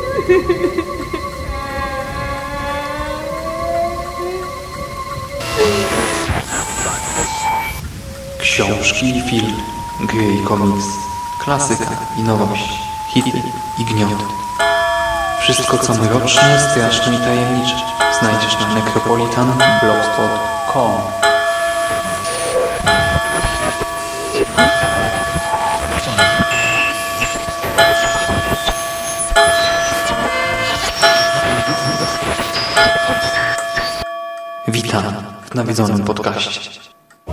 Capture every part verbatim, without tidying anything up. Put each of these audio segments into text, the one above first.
Książki i film, gry i komiks, klasyka i nowość, hity i gnioty. Wszystko co mroczne, straszne i tajemnicze znajdziesz na necropolitan blogspot kropka com. Witam w nawiedzonym podcaście.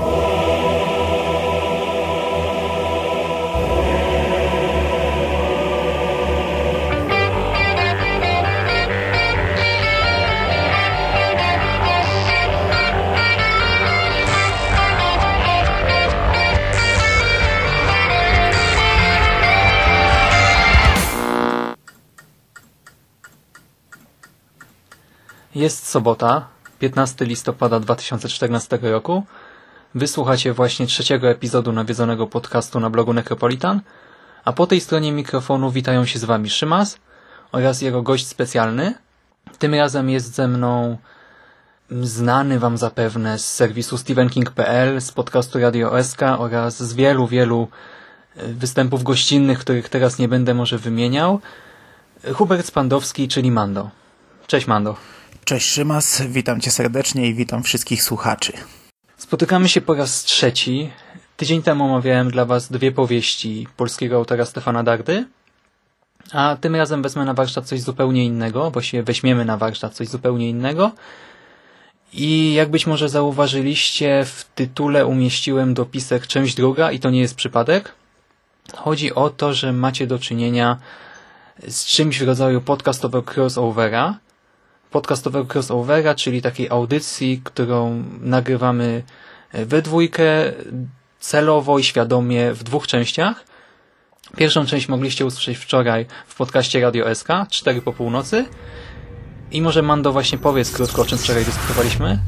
Jest sobota, piętnastego listopada dwa tysiące czternastego roku. Wysłuchacie właśnie trzeciego epizodu nawiedzonego podcastu na blogu Necropolitan, a po tej stronie mikrofonu witają się z wami Szymas oraz jego gość specjalny. Tym razem jest ze mną znany wam zapewne z serwisu steven king kropka p l, z podcastu Radio S K oraz z wielu, wielu występów gościnnych, których teraz nie będę może wymieniał, Hubert Spandowski, czyli Mando. Cześć Mando. Cześć Szymas, witam cię serdecznie i witam wszystkich słuchaczy. Spotykamy się po raz trzeci. Tydzień temu omawiałem dla was dwie powieści polskiego autora Stefana Dardy, a tym razem wezmę na warsztat coś zupełnie innego, właściwie weźmiemy na warsztat coś zupełnie innego. I jak być może zauważyliście, w tytule umieściłem dopisek część druga i to nie jest przypadek. Chodzi o to, że macie do czynienia z czymś w rodzaju podcastowego crossovera. Podcastowego crossovera, czyli takiej audycji, którą nagrywamy we dwójkę, celowo i świadomie w dwóch częściach. Pierwszą część mogliście usłyszeć wczoraj w podcaście Radio S K, cztery po północy. I może Mando właśnie powiedz krótko, o czym wczoraj dyskutowaliśmy.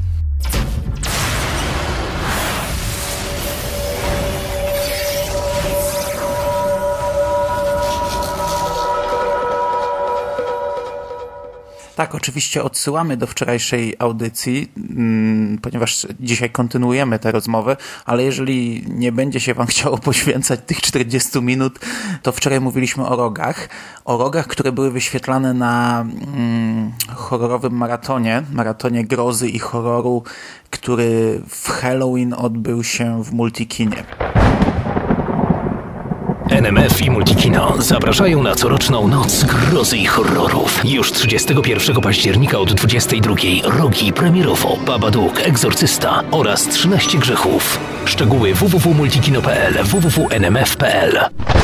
Tak, oczywiście odsyłamy do wczorajszej audycji, mm, ponieważ dzisiaj kontynuujemy tę rozmowę, ale jeżeli nie będzie się wam chciało poświęcać tych czterdziestu minut, to wczoraj mówiliśmy o rogach. O rogach, które były wyświetlane na mm, horrorowym maratonie, maratonie grozy i horroru, który w Halloween odbył się w Multikinie. N M F i Multikino zapraszają na coroczną Noc Grozy i Horrorów. Już trzydziestego pierwszego października od dwudziestej drugiej rogi premierowo Babadook, Egzorcysta oraz trzynaście grzechów. Szczegóły w w w kropka multikino kropka p l, w w w kropka n m f kropka p l.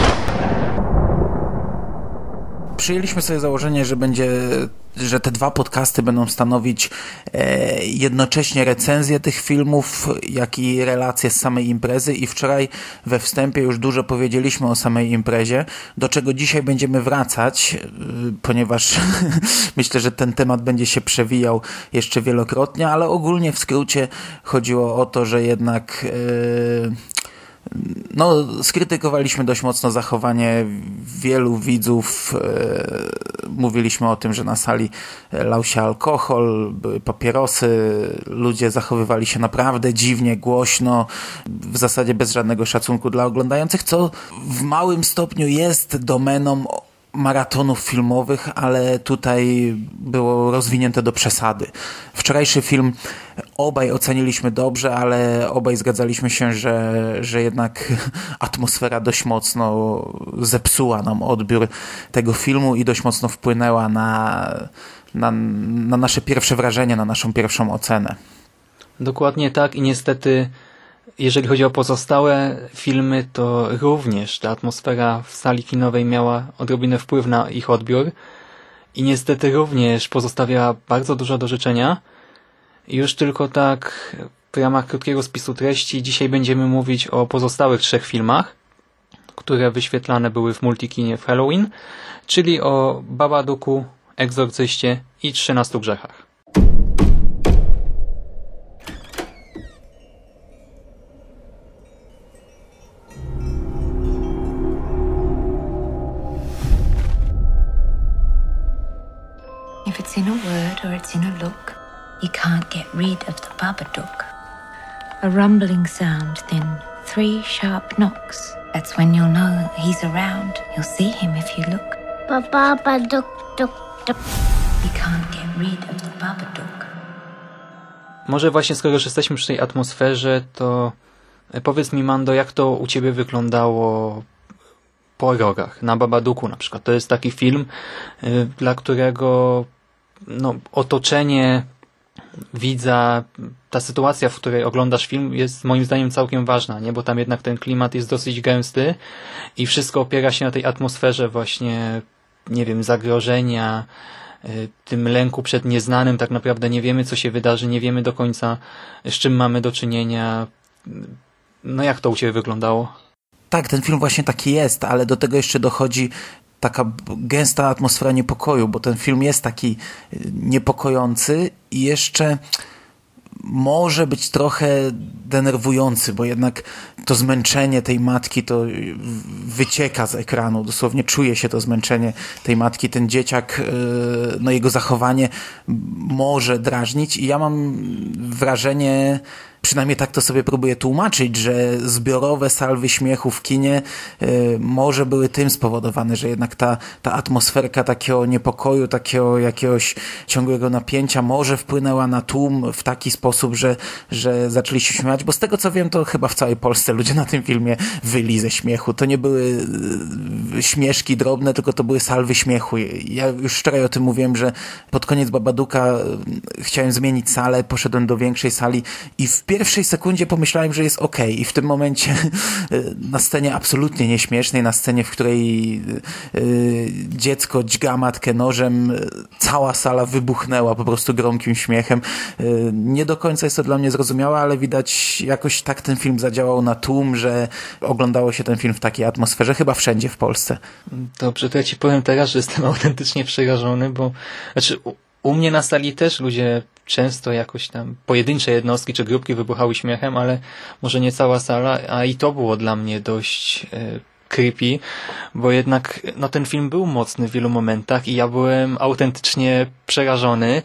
Przyjęliśmy sobie założenie, że będzie, że te dwa podcasty będą stanowić e, jednocześnie recenzję tych filmów, jak i relacje z samej imprezy i wczoraj we wstępie już dużo powiedzieliśmy o samej imprezie, do czego dzisiaj będziemy wracać, e, ponieważ myślę, że ten temat będzie się przewijał jeszcze wielokrotnie, ale ogólnie w skrócie chodziło o to, że jednak e, no, skrytykowaliśmy dość mocno zachowanie wielu widzów. E, mówiliśmy o tym, że na sali lał się alkohol, były papierosy, ludzie zachowywali się naprawdę dziwnie, głośno, w zasadzie bez żadnego szacunku dla oglądających, co w małym stopniu jest domeną maratonów filmowych, ale tutaj było rozwinięte do przesady. Wczorajszy film obaj oceniliśmy dobrze, ale obaj zgadzaliśmy się, że, że jednak atmosfera dość mocno zepsuła nam odbiór tego filmu i dość mocno wpłynęła na, na, na nasze pierwsze wrażenie, na naszą pierwszą ocenę. Dokładnie tak i niestety jeżeli chodzi o pozostałe filmy, to również ta atmosfera w sali kinowej miała odrobinę wpływ na ich odbiór i niestety również pozostawiała bardzo dużo do życzenia. I już tylko tak w ramach krótkiego spisu treści dzisiaj będziemy mówić o pozostałych trzech filmach, które wyświetlane były w Multikinie w Halloween, czyli o Babadooku, Egzorcyście i trzynastu grzechach. It's in a word or it's in a look. You can't get rid of the Babadook. A rumbling sound, then three sharp knocks. That's when you'll know he's around. You'll see him if you look. Babadook, duk, duk. You can't get rid of the Babadook. Może właśnie skoro już jesteśmy przy tej atmosferze, to powiedz mi, Mando, jak to u ciebie wyglądało po horrorach, na Babadooku na przykład. To jest taki film, dla którego no, otoczenie widza, ta sytuacja, w której oglądasz film, jest moim zdaniem całkiem ważna, nie? Bo tam jednak ten klimat jest dosyć gęsty i wszystko opiera się na tej atmosferze właśnie, nie wiem, zagrożenia, tym lęku przed nieznanym. Tak naprawdę nie wiemy, co się wydarzy, nie wiemy do końca, z czym mamy do czynienia. No jak to u ciebie wyglądało? Tak, ten film właśnie taki jest, ale do tego jeszcze dochodzi taka gęsta atmosfera niepokoju, bo ten film jest taki niepokojący i jeszcze może być trochę denerwujący, bo jednak to zmęczenie tej matki to wycieka z ekranu, dosłownie czuje się to zmęczenie tej matki, ten dzieciak, no jego zachowanie może drażnić i ja mam wrażenie, przynajmniej tak to sobie próbuję tłumaczyć, że zbiorowe salwy śmiechu w kinie y, może były tym spowodowane, że jednak ta, ta atmosferka takiego niepokoju, takiego jakiegoś ciągłego napięcia może wpłynęła na tłum w taki sposób, że, że zaczęli się śmiać, bo z tego co wiem, to chyba w całej Polsce ludzie na tym filmie wyli ze śmiechu. To nie były y, śmieszki drobne, tylko to były salwy śmiechu. Ja już wczoraj o tym mówiłem, że pod koniec Babadooka y, chciałem zmienić salę, poszedłem do większej sali i w W pierwszej sekundzie pomyślałem, że jest okej okay. I w tym momencie na scenie absolutnie nieśmiesznej, na scenie, w której yy, dziecko dźga matkę nożem, cała sala wybuchnęła po prostu gromkim śmiechem. Yy, nie do końca jest to dla mnie zrozumiałe, ale widać jakoś tak ten film zadziałał na tłum, że oglądało się ten film w takiej atmosferze, chyba wszędzie w Polsce. Dobrze, to ja ci powiem teraz, że jestem autentycznie przerażony, bo znaczy u, u mnie na sali też ludzie często jakoś tam pojedyncze jednostki czy grupki wybuchały śmiechem, ale może nie cała sala, a i to było dla mnie dość e, creepy, bo jednak no ten film był mocny w wielu momentach i ja byłem autentycznie przerażony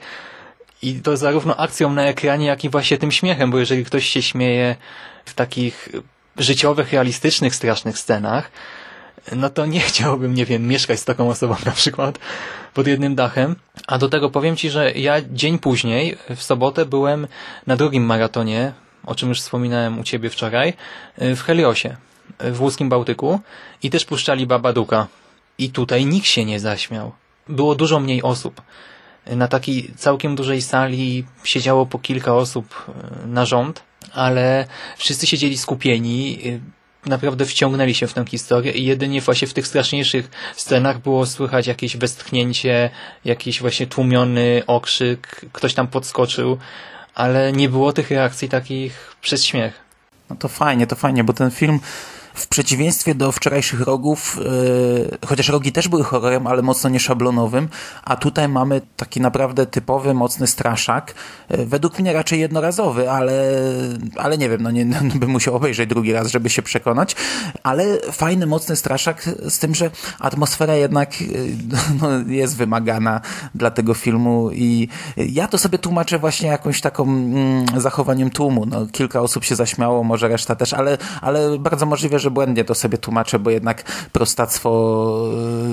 i to zarówno akcją na ekranie, jak i właśnie tym śmiechem, bo jeżeli ktoś się śmieje w takich życiowych, realistycznych, strasznych scenach, no to nie chciałbym, nie wiem, mieszkać z taką osobą na przykład pod jednym dachem. A do tego powiem ci, że ja dzień później, w sobotę, byłem na drugim maratonie, o czym już wspominałem u ciebie wczoraj, w Heliosie, w łódzkim Bałtyku i też puszczali Babadooka. I tutaj nikt się nie zaśmiał. Było dużo mniej osób. Na takiej całkiem dużej sali siedziało po kilka osób na rząd, ale wszyscy siedzieli skupieni, naprawdę wciągnęli się w tę historię i jedynie właśnie w tych straszniejszych scenach było słychać jakieś westchnięcie, jakiś właśnie tłumiony okrzyk, ktoś tam podskoczył, ale nie było tych reakcji takich przez śmiech. No to fajnie, to fajnie, bo ten film w przeciwieństwie do wczorajszych Rogów, yy, chociaż Rogi też były horrorem, ale mocno nieszablonowym, a tutaj mamy taki naprawdę typowy, mocny straszak. Yy, według mnie raczej jednorazowy, ale, ale nie wiem, no nie, no bym musiał obejrzeć drugi raz, żeby się przekonać, ale fajny, mocny straszak z tym, że atmosfera jednak yy, no, jest wymagana dla tego filmu i ja to sobie tłumaczę właśnie jakąś taką mm, zachowaniem tłumu. No, kilka osób się zaśmiało, może reszta też, ale, ale bardzo możliwe, że błędnie to sobie tłumaczę, bo jednak prostactwo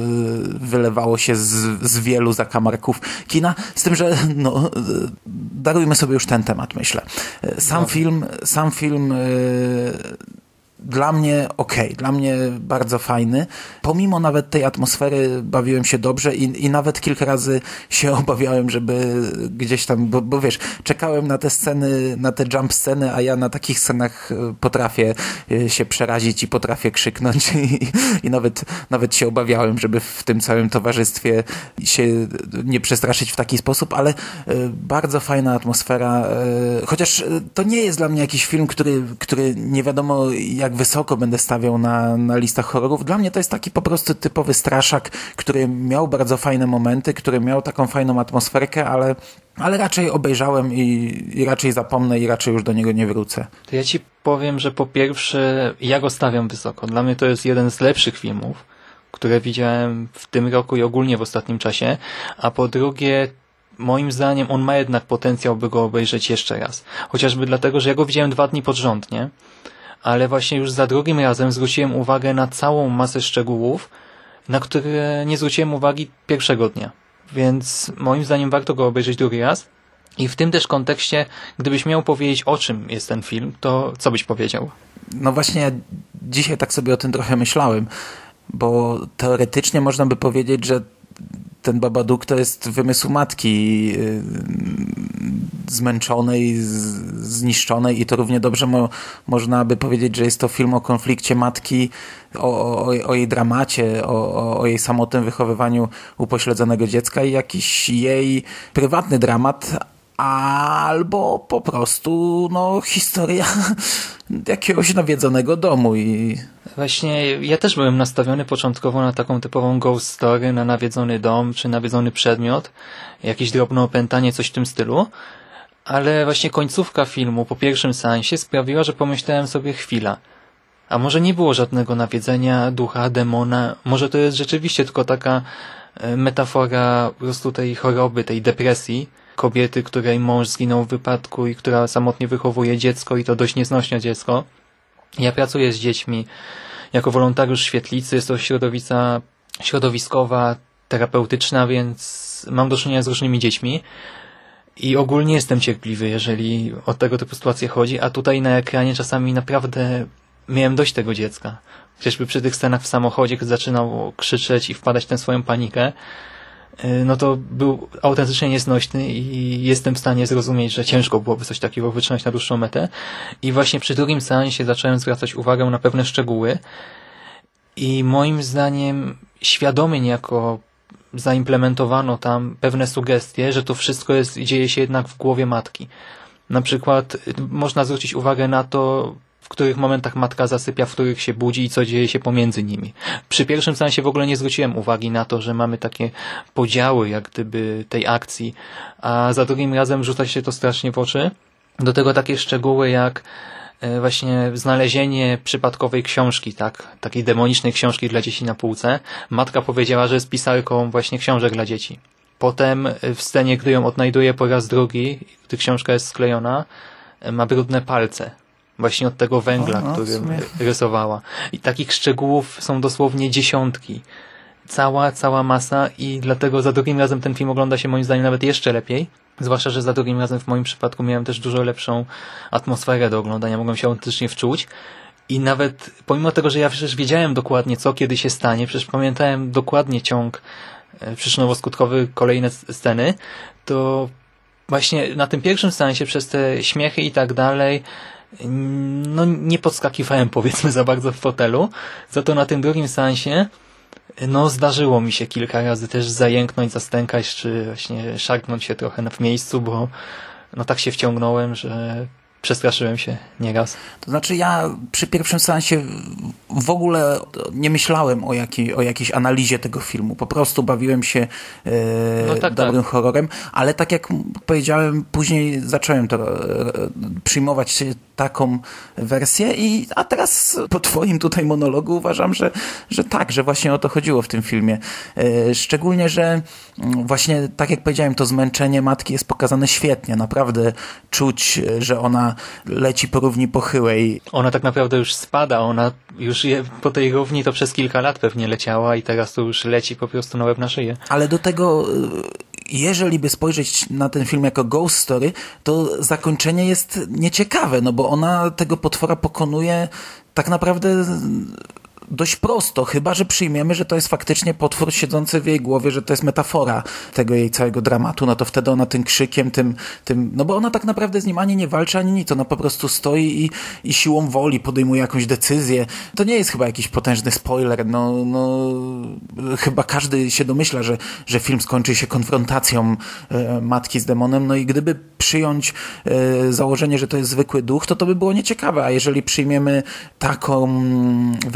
wylewało się z, z wielu zakamarków kina, z tym, że no, darujmy sobie już ten temat, myślę. Sam no. film, sam film dla mnie okej, okay, dla mnie bardzo fajny. Pomimo nawet tej atmosfery bawiłem się dobrze i, i nawet kilka razy się obawiałem, żeby gdzieś tam, bo, bo wiesz, czekałem na te sceny, na te jump sceny, a ja na takich scenach potrafię się przerazić i potrafię krzyknąć i, i nawet, nawet się obawiałem, żeby w tym całym towarzystwie się nie przestraszyć w taki sposób, ale bardzo fajna atmosfera, chociaż to nie jest dla mnie jakiś film, który, który nie wiadomo jak wysoko będę stawiał na, na listach horrorów. Dla mnie to jest taki po prostu typowy straszak, który miał bardzo fajne momenty, który miał taką fajną atmosferkę, ale, ale raczej obejrzałem i, i raczej zapomnę i raczej już do niego nie wrócę. To ja ci powiem, że po pierwsze ja go stawiam wysoko. Dla mnie to jest jeden z lepszych filmów, które widziałem w tym roku i ogólnie w ostatnim czasie, a po drugie moim zdaniem on ma jednak potencjał, by go obejrzeć jeszcze raz. Chociażby dlatego, że ja go widziałem dwa dni pod rząd, nie? Ale właśnie już za drugim razem zwróciłem uwagę na całą masę szczegółów, na które nie zwróciłem uwagi pierwszego dnia. Więc moim zdaniem warto go obejrzeć drugi raz. I w tym też kontekście, gdybyś miał powiedzieć, o czym jest ten film, to co byś powiedział? No właśnie ja dzisiaj tak sobie o tym trochę myślałem, bo teoretycznie można by powiedzieć, że ten Babadook to jest wymysł matki yy, zmęczonej, z, zniszczonej i to równie dobrze mo, można by powiedzieć, że jest to film o konflikcie matki, o, o, o jej dramacie, o, o jej samotnym wychowywaniu upośledzonego dziecka i jakiś jej prywatny dramat, albo po prostu no historia jakiegoś nawiedzonego domu. I właśnie ja też byłem nastawiony początkowo na taką typową ghost story, na nawiedzony dom, czy nawiedzony przedmiot, jakieś drobne opętanie, coś w tym stylu, ale właśnie końcówka filmu po pierwszym seansie sprawiła, że pomyślałem sobie chwila, a może nie było żadnego nawiedzenia ducha, demona, może to jest rzeczywiście tylko taka metafora po prostu tej choroby, tej depresji, kobiety, której mąż zginął w wypadku i która samotnie wychowuje dziecko i to dość nieznośne dziecko. Ja pracuję z dziećmi jako wolontariusz świetlicy, jest to środowiska środowiskowa, terapeutyczna, więc mam do czynienia z różnymi dziećmi i ogólnie jestem cierpliwy, jeżeli o tego typu sytuacje chodzi, a tutaj na ekranie czasami naprawdę miałem dość tego dziecka. Chociażby przy tych scenach w samochodzie, kiedy zaczynał krzyczeć i wpadać w tę swoją panikę, no to był autentycznie nieznośny i jestem w stanie zrozumieć, że ciężko byłoby coś takiego wytrzymać na dłuższą metę. I właśnie przy drugim seansie zacząłem zwracać uwagę na pewne szczegóły i moim zdaniem świadomie niejako zaimplementowano tam pewne sugestie, że to wszystko jest, dzieje się jednak w głowie matki. Na przykład można zwrócić uwagę na to, w których momentach matka zasypia, w których się budzi i co dzieje się pomiędzy nimi. Przy pierwszym seansie w ogóle nie zwróciłem uwagi na to, że mamy takie podziały jak gdyby tej akcji, a za drugim razem rzuca się to strasznie w oczy. Do tego takie szczegóły jak właśnie znalezienie przypadkowej książki, tak, takiej demonicznej książki dla dzieci na półce. Matka powiedziała, że jest pisarką właśnie książek dla dzieci. Potem w scenie, gdy ją odnajduje po raz drugi, gdy książka jest sklejona, ma brudne palce. Właśnie od tego węgla, o, no, którym rysowała. I takich szczegółów są dosłownie dziesiątki. Cała, cała masa i dlatego za drugim razem ten film ogląda się moim zdaniem nawet jeszcze lepiej. Zwłaszcza, że za drugim razem w moim przypadku miałem też dużo lepszą atmosferę do oglądania. Mogłem się autentycznie wczuć. I nawet pomimo tego, że ja przecież wiedziałem dokładnie co, kiedy się stanie, przecież pamiętałem dokładnie ciąg przyczynowo-skutkowy, kolejne sceny, to właśnie na tym pierwszym seansie przez te śmiechy i tak dalej no nie podskakiwałem powiedzmy za bardzo w fotelu, za to na tym drugim seansie no zdarzyło mi się kilka razy też zajęknąć, zastękać, czy właśnie szarpnąć się trochę w miejscu, bo no tak się wciągnąłem, że przestraszyłem się nieraz. To znaczy ja przy pierwszym seansie w ogóle nie myślałem o, jakiej, o jakiejś analizie tego filmu. Po prostu bawiłem się e, no tak, dobrym tak. horrorem, ale tak jak powiedziałem, później zacząłem to e, przyjmować taką wersję i a teraz po twoim tutaj monologu uważam, że, że tak, że właśnie o to chodziło w tym filmie. E, szczególnie, że właśnie tak jak powiedziałem, to zmęczenie matki jest pokazane świetnie. Naprawdę czuć, że ona leci po równi pochyłej. Ona tak naprawdę już spada, ona już je, po tej równi to przez kilka lat pewnie leciała i teraz to już leci po prostu na łeb na szyję. Ale do tego, jeżeli by spojrzeć na ten film jako ghost story, to zakończenie jest nieciekawe, no bo ona tego potwora pokonuje tak naprawdę dość prosto, chyba że przyjmiemy, że to jest faktycznie potwór siedzący w jej głowie, że to jest metafora tego jej całego dramatu, no to wtedy ona tym krzykiem, tym, tym no bo ona tak naprawdę z nim ani nie walczy, ani nic, ona po prostu stoi i, i siłą woli podejmuje jakąś decyzję. To nie jest chyba jakiś potężny spoiler, no, no chyba każdy się domyśla, że, że film skończy się konfrontacją e, matki z demonem, no i gdyby przyjąć e, założenie, że to jest zwykły duch, to to by było nieciekawe, a jeżeli przyjmiemy taką wersję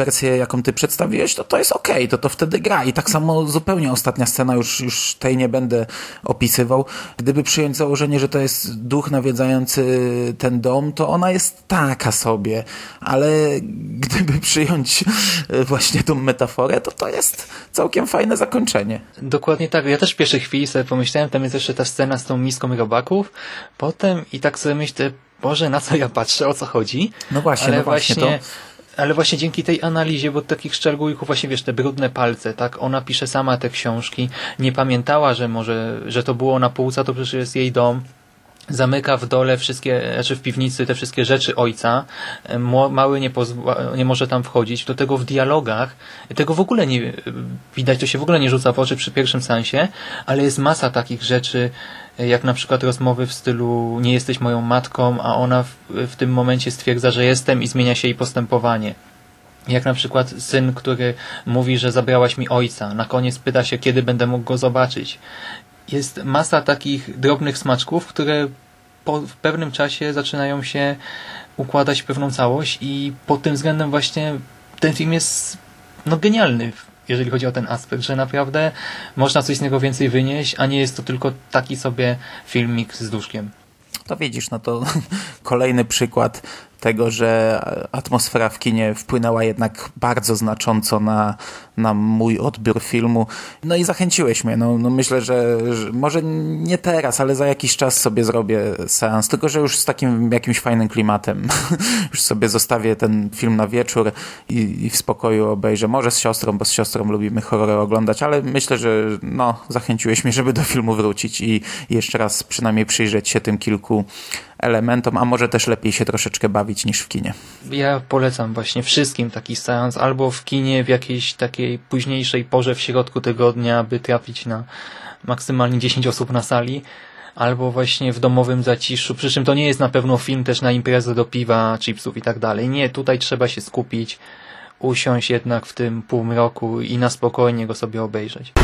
jaką ty przedstawiłeś, to to jest okej, okay, to to wtedy gra. I tak samo zupełnie ostatnia scena, już, już tej nie będę opisywał. Gdyby przyjąć założenie, że to jest duch nawiedzający ten dom, to ona jest taka sobie, ale gdyby przyjąć właśnie tą metaforę, to to jest całkiem fajne zakończenie. Dokładnie tak. Ja też w pierwszej chwili sobie pomyślałem, tam jest jeszcze ta scena z tą miską robaków, potem i tak sobie myślę, Boże, na co ja patrzę, o co chodzi? No właśnie, ale no właśnie, właśnie to... Ale właśnie dzięki tej analizie, bo takich szczegółków właśnie, wiesz, te brudne palce, tak? Ona pisze sama te książki, nie pamiętała, że może, że to było na półce, to przecież jest jej dom. Zamyka w dole wszystkie, znaczy w piwnicy te wszystkie rzeczy ojca. Mały nie, pozwa- nie może tam wchodzić. Do tego w dialogach, tego w ogóle nie widać, to się w ogóle nie rzuca w oczy przy pierwszym seansie, ale jest masa takich rzeczy, jak na przykład rozmowy w stylu nie jesteś moją matką, a ona w, w tym momencie stwierdza, że jestem i zmienia się jej postępowanie. Jak na przykład syn, który mówi, że zabrałaś mi ojca. Na koniec pyta się, kiedy będę mógł go zobaczyć. Jest masa takich drobnych smaczków, które po w pewnym czasie zaczynają się układać w pewną całość i pod tym względem właśnie ten film jest no genialny, jeżeli chodzi o ten aspekt, że naprawdę można coś z niego więcej wynieść, a nie jest to tylko taki sobie filmik z duszkiem. To widzisz, no to kolejny przykład tego, że atmosfera w kinie wpłynęła jednak bardzo znacząco na, na mój odbiór filmu. No i zachęciłeś mnie. No, no myślę, że, że może nie teraz, ale za jakiś czas sobie zrobię seans, tylko że już z takim jakimś fajnym klimatem. Już sobie zostawię ten film na wieczór i, i w spokoju obejrzę. Może z siostrą, bo z siostrą lubimy horrory oglądać, ale myślę, że no, zachęciłeś mnie, żeby do filmu wrócić i, i jeszcze raz przynajmniej przyjrzeć się tym kilku elementom, a może też lepiej się troszeczkę bawić niż w kinie. Ja polecam właśnie wszystkim taki seans, albo w kinie w jakiejś takiej późniejszej porze w środku tygodnia, aby trafić na maksymalnie dziesięć osób na sali, albo właśnie w domowym zaciszu, przy czym to nie jest na pewno film też na imprezę do piwa, chipsów i tak dalej. Nie, tutaj trzeba się skupić, usiąść jednak w tym półmroku i na spokojnie go sobie obejrzeć.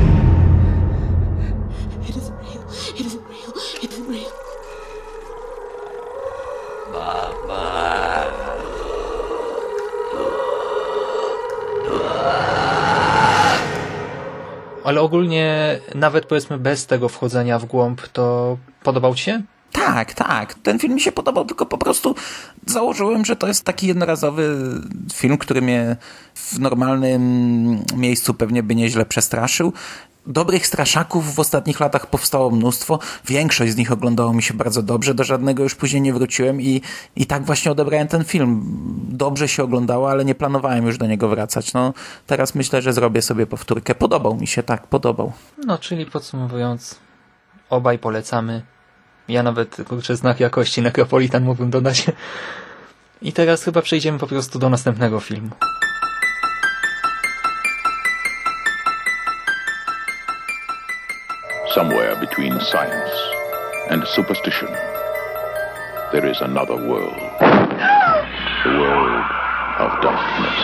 It isn't real. It isn't real. It isn't real. Ale ogólnie, nawet powiedzmy bez tego wchodzenia w głąb, to podobał ci się? Tak, tak. Ten film mi się podobał, tylko po prostu założyłem, że to jest taki jednorazowy film, który mnie w normalnym miejscu pewnie by nieźle przestraszył. Dobrych straszaków w ostatnich latach powstało mnóstwo. Większość z nich oglądało mi się bardzo dobrze. Do żadnego już później nie wróciłem i, i tak właśnie odebrałem ten film. Dobrze się oglądało, ale nie planowałem już do niego wracać. No, teraz myślę, że zrobię sobie powtórkę. Podobał mi się, tak, podobał. No, czyli podsumowując, obaj polecamy. Ja nawet, kurczę, znak jakości Necropolitan mógłbym dodać. I teraz chyba przejdziemy po prostu do następnego filmu. Somewhere between science and superstition, there is another world. The world of darkness.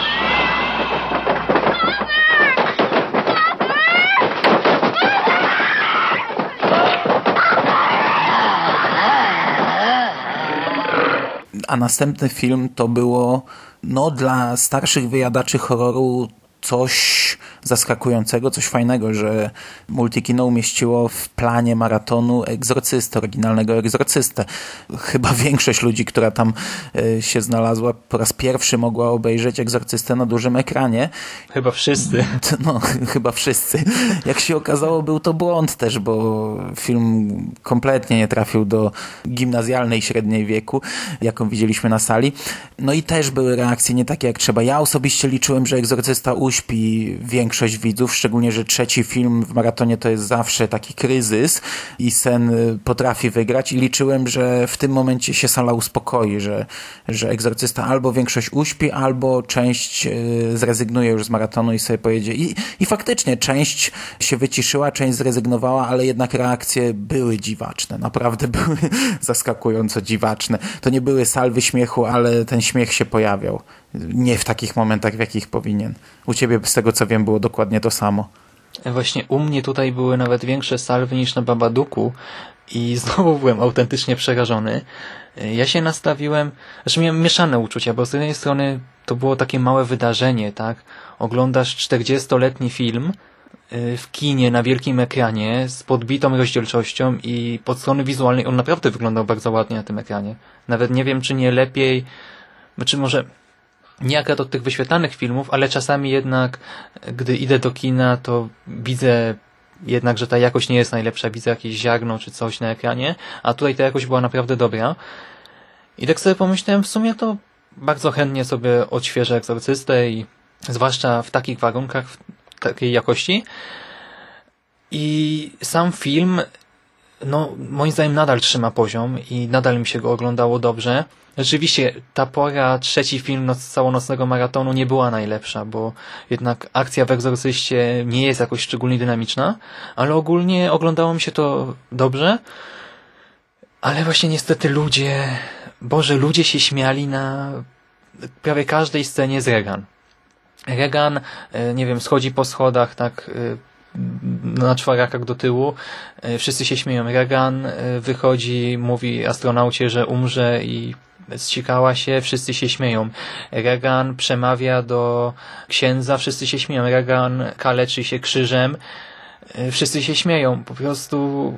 A następny film to było no dla starszych wyjadaczy horroru coś zaskakującego, coś fajnego, że Multikino umieściło w planie maratonu Egzorcystę, oryginalnego Egzorcystę. Chyba większość ludzi, która tam się znalazła, po raz pierwszy mogła obejrzeć Egzorcystę na dużym ekranie. Chyba wszyscy. No, chyba wszyscy. Jak się okazało, był to błąd też, bo film kompletnie nie trafił do gimnazjalnej średniej wieku, jaką widzieliśmy na sali. No i też były reakcje nie takie jak trzeba. Ja osobiście liczyłem, że Egzorcysta uśpi większość widzów, szczególnie, że trzeci film w maratonie to jest zawsze taki kryzys i sen potrafi wygrać i liczyłem, że w tym momencie się sala uspokoi, że, że Egzorcysta albo większość uśpi, albo część zrezygnuje już z maratonu i sobie pojedzie. I, i faktycznie część się wyciszyła, część zrezygnowała, ale jednak reakcje były dziwaczne. Naprawdę były zaskakująco dziwaczne. To nie były salwy śmiechu, ale ten śmiech się pojawiał. Nie w takich momentach, w jakich powinien. U ciebie, z tego co wiem, było dokładnie to samo. Właśnie u mnie tutaj były nawet większe salwy niż na Babadooku, i znowu byłem autentycznie przerażony. Ja się nastawiłem, znaczy miałem mieszane uczucia, bo z jednej strony to było takie małe wydarzenie, tak? Oglądasz czterdziestoletni film w kinie, na wielkim ekranie, z podbitą rozdzielczością i pod strony wizualnej on naprawdę wyglądał bardzo ładnie na tym ekranie. Nawet nie wiem, czy nie lepiej, czy może nie akurat od tych wyświetlanych filmów, ale czasami jednak, gdy idę do kina, to widzę jednak, że ta jakość nie jest najlepsza, widzę jakieś ziarno czy coś na ekranie, a tutaj ta jakość była naprawdę dobra. I tak sobie pomyślałem, w sumie to bardzo chętnie sobie odświeżę Egzorcystę i zwłaszcza w takich warunkach, w takiej jakości. I sam film, no moim zdaniem nadal trzyma poziom i nadal mi się go oglądało dobrze. Rzeczywiście ta pora, trzeci film noc, całonocnego maratonu nie była najlepsza, bo jednak akcja w Egzorcyście nie jest jakoś szczególnie dynamiczna, ale ogólnie oglądało mi się to dobrze. Ale właśnie niestety ludzie, Boże, ludzie się śmiali na prawie każdej scenie z Regan. Regan, nie wiem, schodzi po schodach, tak, na czworakach do tyłu. Wszyscy się śmieją. Regan wychodzi, mówi astronaucie, że umrze i zsikała się, wszyscy się śmieją. Regan przemawia do księdza, wszyscy się śmieją. Regan kaleczy się krzyżem, wszyscy się śmieją. Po prostu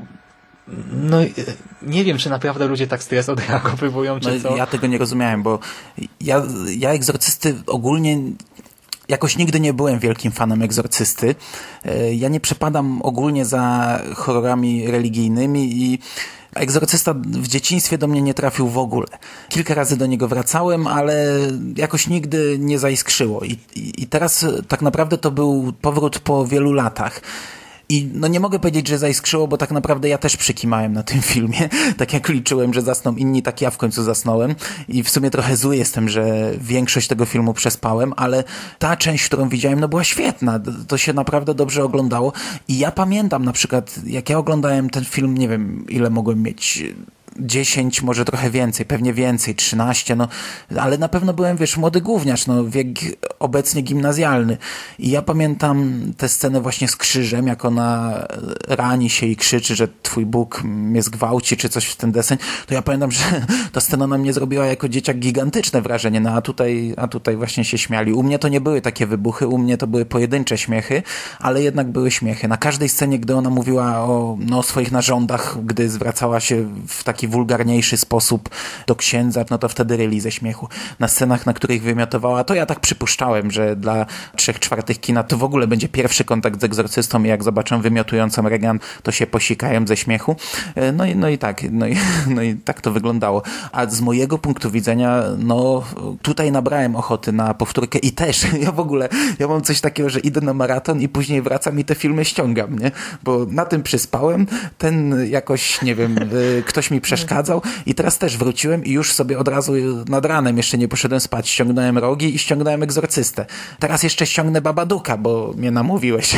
no nie wiem, czy naprawdę ludzie tak stres odreagowują, czy no, co. Ja tego nie rozumiałem, bo ja, ja Egzorcysty ogólnie jakoś nigdy nie byłem wielkim fanem Egzorcysty. Ja nie przepadam ogólnie za horrorami religijnymi i Egzorcysta w dzieciństwie do mnie nie trafił w ogóle. Kilka razy do niego wracałem, ale jakoś nigdy nie zaiskrzyło. I, i, i teraz tak naprawdę to był powrót po wielu latach. I no nie mogę powiedzieć, że zaiskrzyło, bo tak naprawdę ja też przykimałem na tym filmie. Tak jak liczyłem, że zasną inni, tak ja w końcu zasnąłem. I w sumie trochę zły jestem, że większość tego filmu przespałem, ale ta część, którą widziałem, no była świetna. To się naprawdę dobrze oglądało. I ja pamiętam na przykład, jak ja oglądałem ten film, nie wiem ile mogłem mieć... dziesięć, może trochę więcej, pewnie więcej, trzynaście, no, ale na pewno byłem, wiesz, młody gówniarz, no, wiek obecnie gimnazjalny. I ja pamiętam tę scenę właśnie z krzyżem, jak ona rani się i krzyczy, że twój Bóg mnie zgwałci, czy coś w ten deseń, to ja pamiętam, że ta scena na mnie zrobiła jako dzieciak gigantyczne wrażenie, no, a tutaj, a tutaj właśnie się śmiali. U mnie to nie były takie wybuchy, u mnie to były pojedyncze śmiechy, ale jednak były śmiechy. Na każdej scenie, gdy ona mówiła o, no, o swoich narządach, gdy zwracała się w taki wulgarniejszy sposób do księdza, no to wtedy ryli ze śmiechu. Na scenach, na których wymiotowała, to ja tak przypuszczałem, że dla trzech czwartych kina to w ogóle będzie pierwszy kontakt z Egzorcystą i jak zobaczą wymiotującą Regan, to się posikają ze śmiechu. No i, no i tak, no i, no i tak to wyglądało. A z mojego punktu widzenia, no tutaj nabrałem ochoty na powtórkę i też, ja w ogóle, ja mam coś takiego, że idę na maraton i później wracam i te filmy ściągam, nie? Bo na tym przyspałem, ten jakoś, nie wiem, ktoś mi przeszkadzał i teraz też wróciłem i już sobie od razu nad ranem jeszcze nie poszedłem spać. Ściągnąłem Rogi i ściągnąłem Egzorcystę. Teraz jeszcze ściągnę Babadooka, bo mnie namówiłeś.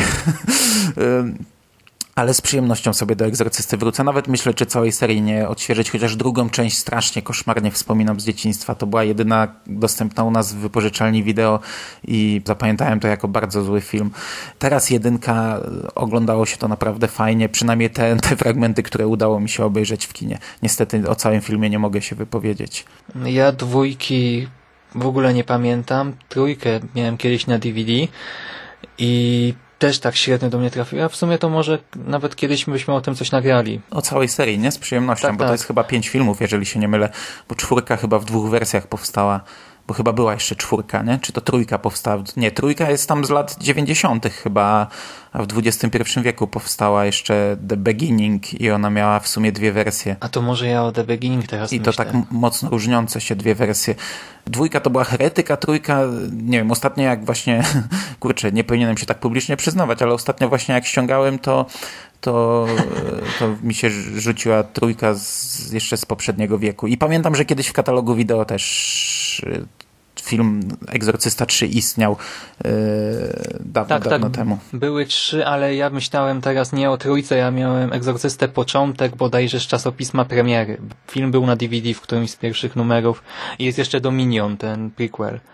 Ale z przyjemnością sobie do Egzorcysty wrócę. Nawet myślę, czy całej serii nie odświeżyć, chociaż drugą część strasznie koszmarnie wspominam z dzieciństwa. To była jedyna dostępna u nas w wypożyczalni wideo i zapamiętałem to jako bardzo zły film. Teraz jedynka, oglądało się to naprawdę fajnie, przynajmniej te, te fragmenty, które udało mi się obejrzeć w kinie. Niestety o całym filmie nie mogę się wypowiedzieć. Ja dwójki w ogóle nie pamiętam. Trójkę miałem kiedyś na D V D i też tak średnio do mnie trafił, a w sumie to może nawet kiedyś byśmy o tym coś nagrali. O całej serii, nie? Z przyjemnością, tak, bo tak. To jest chyba pięć filmów, jeżeli się nie mylę, bo czwórka chyba w dwóch wersjach powstała, bo chyba była jeszcze czwórka, nie? Czy to trójka powstała? Nie, trójka jest tam z lat dziewięćdziesiątych chyba, a w dwudziestym pierwszym wieku powstała jeszcze The Beginning i ona miała w sumie dwie wersje. A to może ja o The Beginning teraz I myślę. to tak m- mocno różniące się dwie wersje. Dwójka to była heretyka, trójka, nie wiem, ostatnio jak właśnie, kurczę, nie powinienem się tak publicznie przyznawać, ale ostatnio właśnie jak ściągałem, to to, to mi się rzuciła trójka z, jeszcze z poprzedniego wieku. I pamiętam, że kiedyś w katalogu wideo też film Egzorcysta trzy istniał yy, dawno, tak, dawno tak, temu. Były trzy, ale ja myślałem teraz nie o trójce, ja miałem Egzorcystę początek bodajże z czasopisma premiery. Film był na D V D w którymś z pierwszych numerów i jest jeszcze Dominion, ten prequel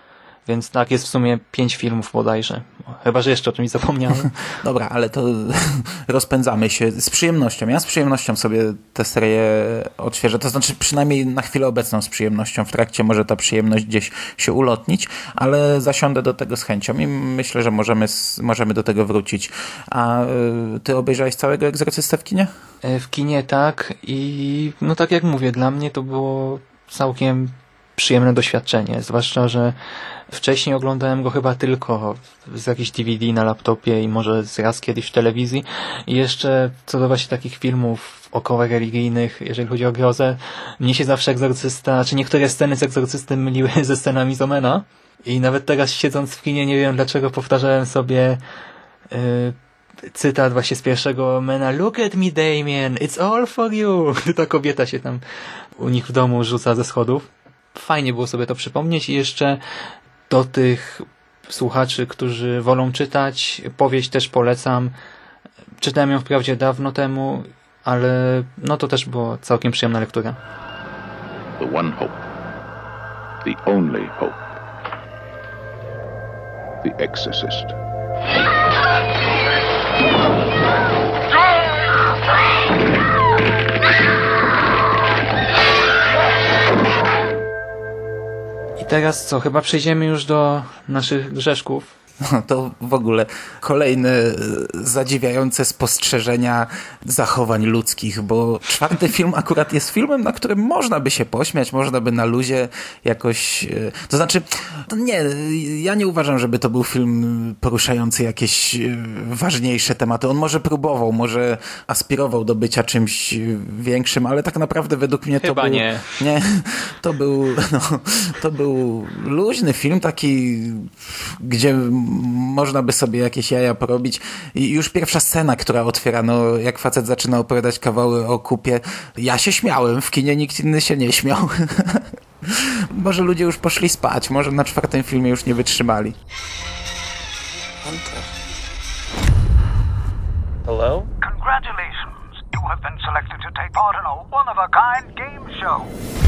Więc tak, jest w sumie pięć filmów bodajże. Chyba, że jeszcze o czymś zapomniałem. Dobra, ale to rozpędzamy się z przyjemnością. Ja z przyjemnością sobie tę serię odświeżę. To znaczy przynajmniej na chwilę obecną z przyjemnością. W trakcie może ta przyjemność gdzieś się ulotnić, ale zasiądę do tego z chęcią i myślę, że możemy, możemy do tego wrócić. A ty obejrzałeś całego Egzorcystę w kinie? W kinie tak i no tak jak mówię, dla mnie to było całkiem przyjemne doświadczenie, zwłaszcza, że wcześniej oglądałem go chyba tylko z jakichś D V D na laptopie i może z raz kiedyś w telewizji i jeszcze co do właśnie takich filmów około religijnych, jeżeli chodzi o grozę, mnie się zawsze Egzorcysta, czy niektóre sceny z Egzorcysty myliły ze scenami z Omena i nawet teraz siedząc w kinie nie wiem dlaczego powtarzałem sobie yy, cytat właśnie z pierwszego Omena: "Look at me, Damien, it's all for you". Ta kobieta się tam u nich w domu rzuca ze schodów. Fajnie było sobie to przypomnieć i jeszcze do tych słuchaczy, którzy wolą czytać, powieść też polecam. Czytałem ją wprawdzie dawno temu, ale no to też była całkiem przyjemna lektura. The one hope. The only hope. The Exorcist. I teraz co? Chyba przejdziemy już do naszych grzeszków. No to w ogóle kolejne zadziwiające spostrzeżenia zachowań ludzkich, bo czwarty film akurat jest filmem, na którym można by się pośmiać, można by na luzie jakoś... To znaczy, nie, ja nie uważam, żeby to był film poruszający jakieś ważniejsze tematy. On może próbował, może aspirował do bycia czymś większym, ale tak naprawdę według mnie Chyba to był... nie. Nie, to był, no, to był luźny film, taki, gdzie można by sobie jakieś jaja porobić. I już pierwsza scena, która otwiera, no jak facet zaczyna opowiadać kawały o kupie, ja się śmiałem, w kinie nikt inny się nie śmiał. Może ludzie już poszli spać, może na czwartym filmie już nie wytrzymali. Hunter. Hello? Congratulations! You have been selected to take part in a one-of-a-kind game show.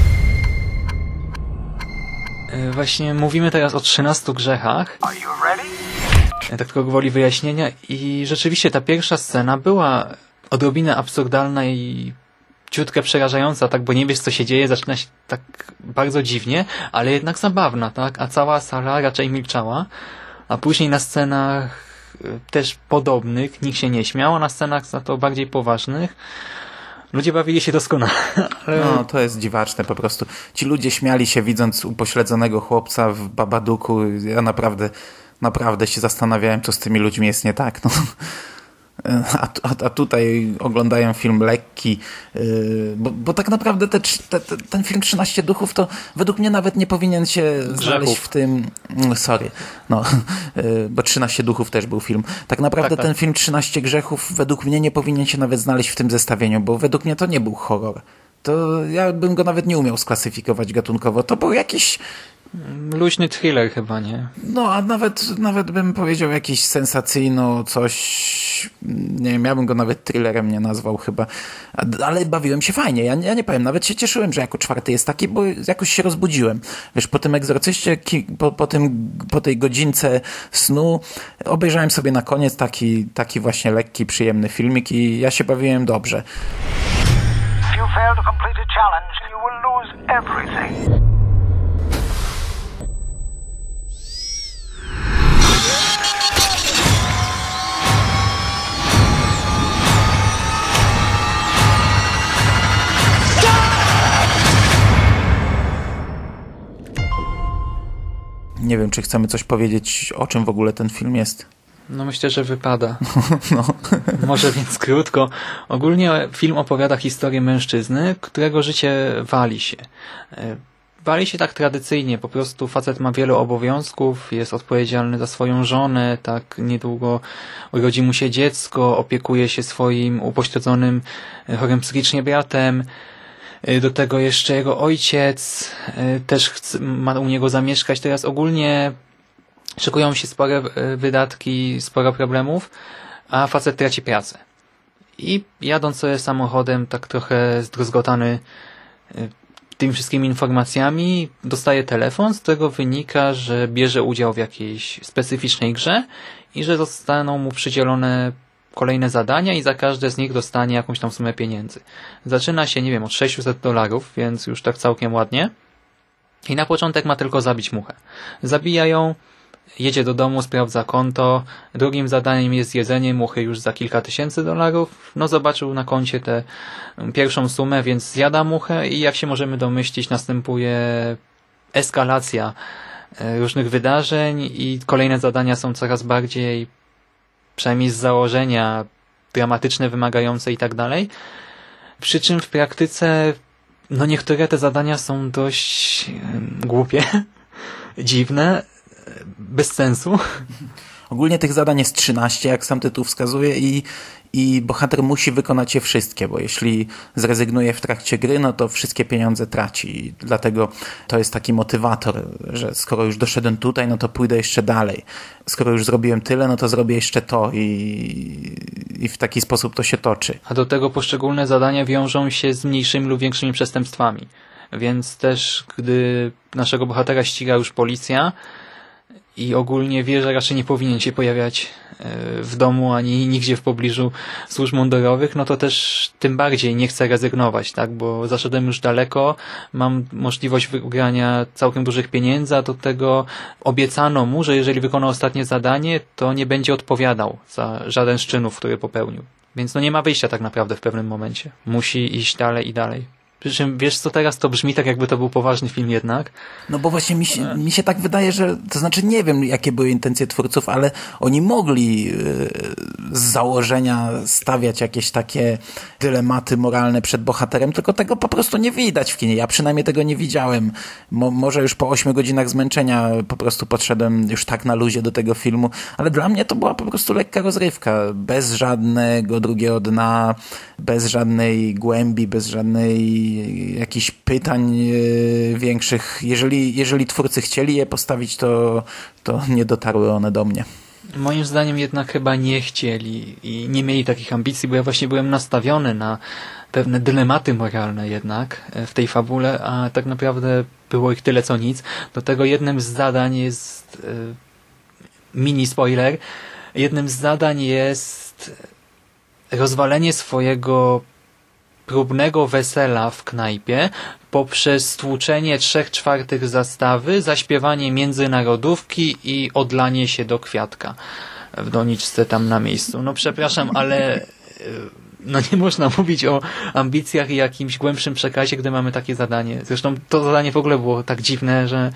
Właśnie mówimy teraz o trzynastu grzechach. Are you ready? Tak tylko gwoli wyjaśnienia i rzeczywiście ta pierwsza scena była odrobinę absurdalna i ciutkę przerażająca, tak, bo nie wiesz co się dzieje, zaczyna się tak bardzo dziwnie, ale jednak zabawna, tak, a cała sala raczej milczała, a później na scenach też podobnych nikt się nie śmiał, a na scenach za to bardziej poważnych ludzie bawili się doskonale. No, to jest dziwaczne po prostu. Ci ludzie śmiali się widząc upośledzonego chłopca w Babadooku. Ja naprawdę, naprawdę się zastanawiałem, co z tymi ludźmi jest nie tak. No. A, a, a tutaj oglądają film lekki, yy, bo, bo tak naprawdę te, te, te, ten film trzynaście duchów to według mnie nawet nie powinien się Grzechów. znaleźć w tym... Sorry, no, yy, bo trzynaście duchów też był film. Tak naprawdę tak, tak. Ten film trzynaście grzechów według mnie nie powinien się nawet znaleźć w tym zestawieniu, bo według mnie to nie był horror. To ja bym go nawet nie umiał sklasyfikować gatunkowo. To był jakiś... luźny thriller chyba, nie? No, a nawet, nawet bym powiedział jakiś sensacyjno, coś... Nie wiem, ja bym go nawet thrillerem nie nazwał chyba. Ale bawiłem się fajnie. Ja, ja nie powiem, nawet się cieszyłem, że jako czwarty jest taki, bo jakoś się rozbudziłem. Wiesz, po tym Egzorcyście, po, po, tym, po tej godzince snu obejrzałem sobie na koniec taki, taki właśnie lekki, przyjemny filmik i ja się bawiłem dobrze. If you fail to complete a challenge, you will lose everything. Nie wiem, czy chcemy coś powiedzieć, o czym w ogóle ten film jest. No myślę, że wypada. No. Może więc krótko. Ogólnie film opowiada historię mężczyzny, którego życie wali się. Wali się tak tradycyjnie. Po prostu facet ma wiele obowiązków, jest odpowiedzialny za swoją żonę, tak niedługo urodzi mu się dziecko, opiekuje się swoim upośledzonym, chorym psychicznie bratem. Do tego jeszcze jego ojciec też chce, ma u niego zamieszkać. Teraz ogólnie szykują się spore wydatki, sporo problemów, a facet traci pracę. I jadąc sobie samochodem, tak trochę zdruzgotany, tymi wszystkimi informacjami dostaje telefon, z którego wynika, że bierze udział w jakiejś specyficznej grze i że zostaną mu przydzielone kolejne zadania i za każde z nich dostanie jakąś tam sumę pieniędzy. Zaczyna się, nie wiem, od sześćset dolarów, więc już tak całkiem ładnie. I na początek ma tylko zabić muchę. Zabija ją, jedzie do domu, sprawdza konto. Drugim zadaniem jest jedzenie muchy już za kilka tysięcy dolarów. No zobaczył na koncie tę pierwszą sumę, więc zjada muchę i jak się możemy domyślić, następuje eskalacja różnych wydarzeń i kolejne zadania są coraz bardziej, przynajmniej z założenia, dramatyczne, wymagające i tak dalej. Przy czym w praktyce no niektóre te zadania są dość głupie, dziwne, bez sensu. Ogólnie tych zadań jest trzynaście, jak sam tytuł wskazuje i, i bohater musi wykonać je wszystkie, bo jeśli zrezygnuje w trakcie gry, no to wszystkie pieniądze traci. I dlatego to jest taki motywator, że skoro już doszedłem tutaj, no to pójdę jeszcze dalej. Skoro już zrobiłem tyle, no to zrobię jeszcze to i, i w taki sposób to się toczy. A do tego poszczególne zadania wiążą się z mniejszymi lub większymi przestępstwami. Więc też, gdy naszego bohatera ściga już policja i ogólnie wie, że raczej nie powinien się pojawiać w domu ani nigdzie w pobliżu służb mundurowych, no to też tym bardziej nie chce rezygnować, tak? Bo zaszedłem już daleko, mam możliwość wygrania całkiem dużych pieniędzy, a do tego obiecano mu, że jeżeli wykona ostatnie zadanie, to nie będzie odpowiadał za żaden z czynów, który popełnił. Więc no nie ma wyjścia tak naprawdę w pewnym momencie. Musi iść dalej i dalej. Przy czym, wiesz co, teraz to brzmi tak, jakby to był poważny film jednak. No bo właśnie mi się, mi się tak wydaje, że, to znaczy nie wiem, jakie były intencje twórców, ale oni mogli yy, z założenia stawiać jakieś takie dylematy moralne przed bohaterem, tylko tego po prostu nie widać w kinie. Ja przynajmniej tego nie widziałem. Mo, może już po ośmiu godzinach zmęczenia po prostu podszedłem już tak na luzie do tego filmu, ale dla mnie to była po prostu lekka rozrywka. Bez żadnego drugiego dna, bez żadnej głębi, bez żadnej jakichś pytań yy, większych. Jeżeli, jeżeli twórcy chcieli je postawić, to, to nie dotarły one do mnie. Moim zdaniem jednak chyba nie chcieli i nie mieli takich ambicji, bo ja właśnie byłem nastawiony na pewne dylematy moralne jednak w tej fabule, a tak naprawdę było ich tyle co nic. Do tego jednym z zadań jest yy, mini spoiler, jednym z zadań jest rozwalenie swojego próbnego wesela w knajpie poprzez stłuczenie trzech czwartych zastawy, zaśpiewanie międzynarodówki i odlanie się do kwiatka w doniczce tam na miejscu. No przepraszam, ale no nie można mówić o ambicjach i jakimś głębszym przekazie, gdy mamy takie zadanie. Zresztą to zadanie w ogóle było tak dziwne, że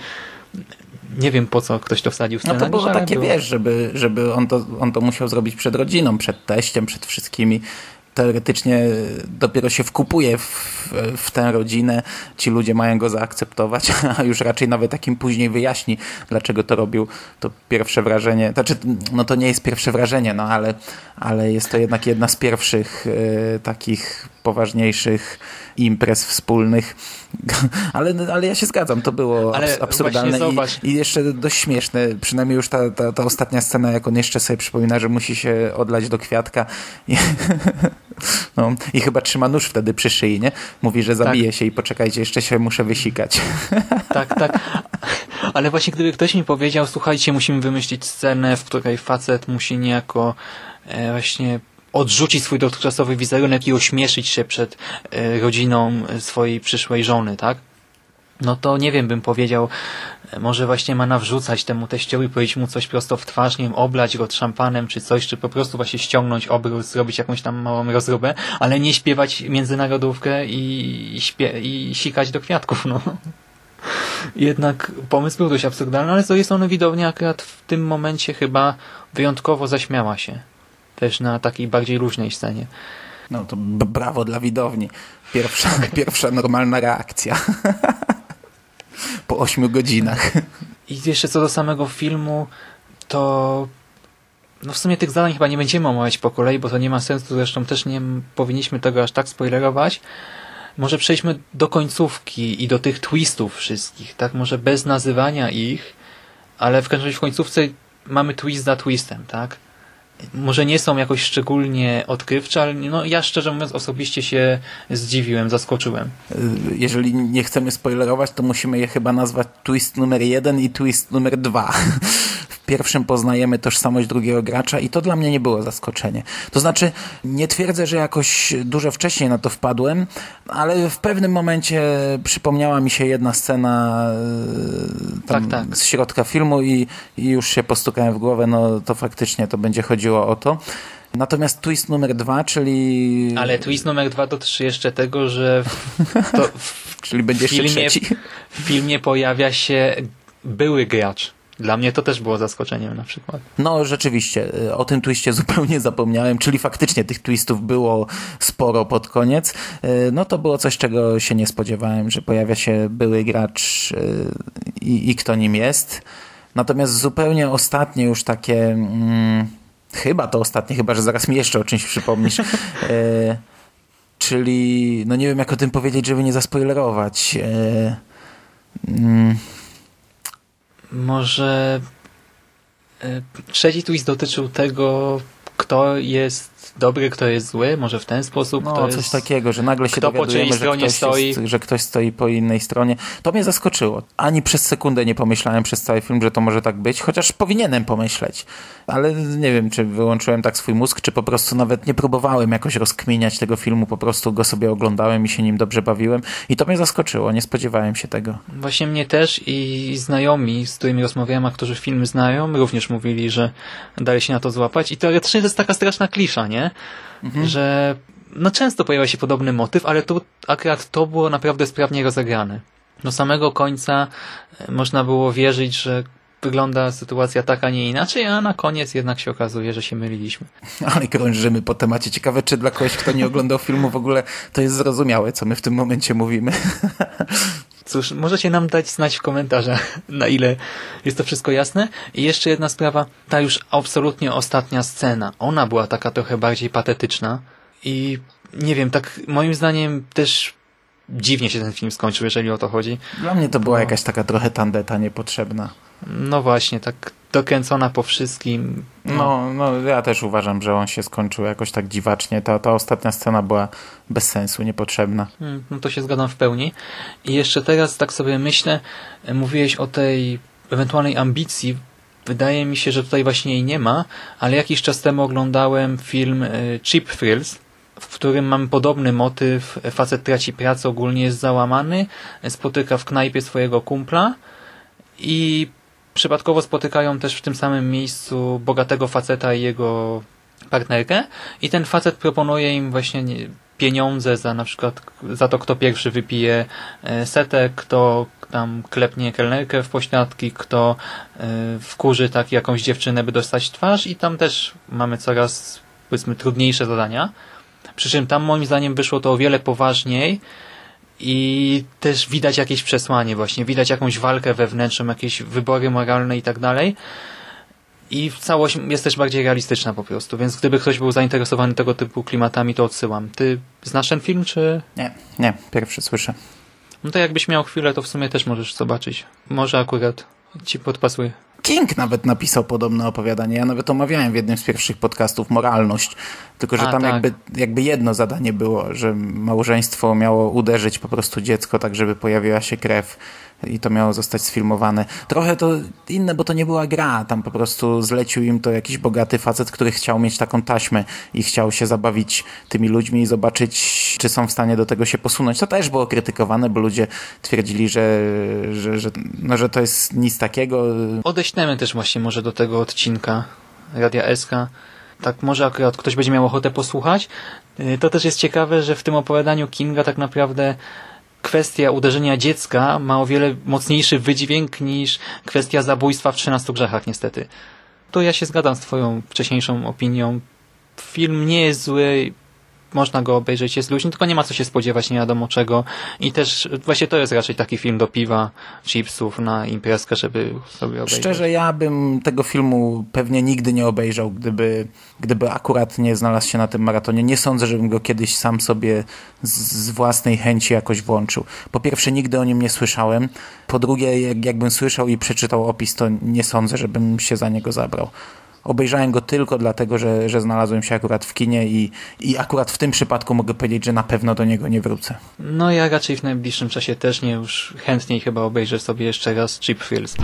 nie wiem, po co ktoś to wsadził w scenariusz. No to było takie, było... wiesz, żeby, żeby on, to, on to musiał zrobić przed rodziną, przed teściem, przed wszystkimi. Teoretycznie dopiero się wkupuje w, w tę rodzinę, ci ludzie mają go zaakceptować, a już raczej nawet takim później wyjaśni, dlaczego to robił. To pierwsze wrażenie, znaczy, no to nie jest pierwsze wrażenie, no ale, ale jest to jednak jedna z pierwszych y, takich poważniejszych imprez wspólnych. Ale, ale ja się zgadzam, to było ale absurdalne i, i jeszcze dość śmieszne. Przynajmniej już ta, ta, ta ostatnia scena, jak on jeszcze sobie przypomina, że musi się odlać do kwiatka. I, no, i chyba trzyma nóż wtedy przy szyi, nie? Mówi, że zabije tak. się i poczekajcie, jeszcze się muszę wysikać. Tak, tak. Ale właśnie gdyby ktoś mi powiedział, słuchajcie, musimy wymyślić scenę, w której facet musi niejako e, właśnie odrzucić swój dotychczasowy wizerunek i ośmieszyć się przed e, rodziną swojej przyszłej żony, tak? No to nie wiem, bym powiedział, może właśnie ma nawrzucać temu teściowi, powiedzieć mu coś prosto w twarz, nie wiem, oblać go szampanem czy coś, czy po prostu właśnie ściągnąć obrus, zrobić jakąś tam małą rozróbę, ale nie śpiewać międzynarodówkę i, śpie- i sikać do kwiatków, no. Jednak pomysł był dość absurdalny, ale z drugiej strony widownia akurat w tym momencie chyba wyjątkowo zaśmiała się. Też na takiej bardziej luźnej scenie. No to b- brawo dla widowni. Pierwsza, pierwsza normalna reakcja. Po ośmiu godzinach. I jeszcze co do samego filmu, to no w sumie tych zadań chyba nie będziemy omawiać po kolei, bo to nie ma sensu, zresztą też nie powinniśmy tego aż tak spoilerować. Może przejdźmy do końcówki i do tych twistów wszystkich, tak? Może bez nazywania ich, ale w każdym razie w końcówce mamy twist za twistem, tak? może nie są jakoś szczególnie odkrywcze, ale no, ja szczerze mówiąc osobiście się zdziwiłem, zaskoczyłem. Jeżeli nie chcemy spoilerować, to musimy je chyba nazwać twist numer jeden i twist numer dwa. W pierwszym poznajemy tożsamość drugiego gracza i to dla mnie nie było zaskoczenie. To znaczy, nie twierdzę, że jakoś dużo wcześniej na to wpadłem, ale w pewnym momencie przypomniała mi się jedna scena tam tak, tak. z środka filmu i, i już się postukałem w głowę, no to faktycznie to będzie chodziło o to. Natomiast twist numer dwa, czyli... Ale twist numer dwa dotyczy jeszcze tego, że w, to w, czyli będzie w, filmie, jeszcze trzeci. w filmie pojawia się były gracz. Dla mnie to też było zaskoczeniem na przykład. No rzeczywiście, o tym twiście zupełnie zapomniałem, czyli faktycznie tych twistów było sporo pod koniec. No to było coś, czego się nie spodziewałem, że pojawia się były gracz i, i kto nim jest. Natomiast zupełnie ostatnie już takie... Mm, chyba to ostatnie, chyba że zaraz mi jeszcze o czymś przypomnisz. e, czyli, no nie wiem jak o tym powiedzieć, żeby nie zaspoilerować. E, mm. Może y, trzeci twist dotyczył tego, kto jest dobry, kto jest zły, może w ten sposób. No kto coś jest, takiego, że nagle się kto dowiadujemy, po że ktoś, stoi. jest, że ktoś stoi po innej stronie. To mnie zaskoczyło. Ani przez sekundę nie pomyślałem przez cały film, że to może tak być, chociaż powinienem pomyśleć. Ale nie wiem, czy wyłączyłem tak swój mózg, czy po prostu nawet nie próbowałem jakoś rozkminiać tego filmu, po prostu go sobie oglądałem i się nim dobrze bawiłem. I to mnie zaskoczyło, nie spodziewałem się tego. Właśnie mnie też i znajomi, z którymi rozmawiałem, a którzy film znają, również mówili, że daje się na to złapać. I teoretycznie to jest taka straszna klisza, nie? Mhm. Że no często pojawia się podobny motyw, ale tu akurat to było naprawdę sprawnie rozegrane. Do samego końca można było wierzyć, że wygląda sytuacja tak, a nie inaczej, a na koniec jednak się okazuje, że się myliliśmy. Ale krążymy po temacie. Ciekawe, czy dla kogoś, kto nie oglądał filmu w ogóle, to jest zrozumiałe, co my w tym momencie mówimy. Cóż, możecie nam dać znać w komentarzach, na ile jest to wszystko jasne. I jeszcze jedna sprawa, ta już absolutnie ostatnia scena. Ona była taka trochę bardziej patetyczna i nie wiem, tak moim zdaniem też dziwnie się ten film skończył, jeżeli o to chodzi. Dla mnie to była jakaś taka trochę tandeta niepotrzebna. No właśnie, tak dokręcona po wszystkim. No. no, no ja też uważam, że on się skończył jakoś tak dziwacznie. Ta, ta ostatnia scena była bez sensu, niepotrzebna. Hmm, no to się zgadzam w pełni. I jeszcze teraz tak sobie myślę, mówiłeś o tej ewentualnej ambicji. Wydaje mi się, że tutaj właśnie jej nie ma, ale jakiś czas temu oglądałem film Cheap Thrills, w którym mamy podobny motyw. Facet traci pracę, ogólnie jest załamany, spotyka w knajpie swojego kumpla i przypadkowo spotykają też w tym samym miejscu bogatego faceta i jego partnerkę i ten facet proponuje im właśnie pieniądze za na przykład za to, kto pierwszy wypije setę, kto tam klepnie kelnerkę w pośladki, kto wkurzy tak jakąś dziewczynę, by dostać twarz i tam też mamy coraz powiedzmy trudniejsze zadania. Przy czym tam moim zdaniem wyszło to o wiele poważniej i też widać jakieś przesłanie właśnie, widać jakąś walkę wewnętrzną, jakieś wybory moralne i tak dalej. I całość jest też bardziej realistyczna po prostu, więc gdyby ktoś był zainteresowany tego typu klimatami, to odsyłam. Ty znasz ten film, czy... Nie, nie, pierwszy słyszę. No to jakbyś miał chwilę, to w sumie też możesz zobaczyć. Może akurat ci podpasuje. King nawet napisał podobne opowiadanie. Ja nawet omawiałem w jednym z pierwszych podcastów Moralność. Tylko, że A, tam tak. jakby, jakby jedno zadanie było, że małżeństwo miało uderzyć po prostu dziecko tak, żeby pojawiła się krew i to miało zostać sfilmowane. Trochę to inne, bo to nie była gra. Tam po prostu zlecił im to jakiś bogaty facet, który chciał mieć taką taśmę i chciał się zabawić tymi ludźmi i zobaczyć, czy są w stanie do tego się posunąć. To też było krytykowane, bo ludzie twierdzili, że, że, że, no, że to jest nic takiego. Odeślemy też właśnie może do tego odcinka Radia S K. Tak może akurat ktoś będzie miał ochotę posłuchać. To też jest ciekawe, że w tym opowiadaniu Kinga tak naprawdę kwestia uderzenia dziecka ma o wiele mocniejszy wydźwięk niż kwestia zabójstwa w trzynastu grzechach niestety. To ja się zgadzam z twoją wcześniejszą opinią. Film nie jest zły, można go obejrzeć, jest luźny, tylko nie ma co się spodziewać, nie wiadomo czego. I też właśnie to jest raczej taki film do piwa, chipsów, na imprezkę, żeby sobie obejrzeć. Szczerze, ja bym tego filmu pewnie nigdy nie obejrzał, gdyby, gdyby akurat nie znalazł się na tym maratonie. Nie sądzę, żebym go kiedyś sam sobie z, z własnej chęci jakoś włączył. Po pierwsze, nigdy o nim nie słyszałem. Po drugie, jak, jakbym słyszał i przeczytał opis, to nie sądzę, żebym się za niego zabrał. Obejrzałem go tylko dlatego, że, że znalazłem się akurat w kinie i, i akurat w tym przypadku mogę powiedzieć, że na pewno do niego nie wrócę. No ja raczej w najbliższym czasie też nie, już chętniej chyba obejrzę sobie jeszcze raz Cheap Thrills.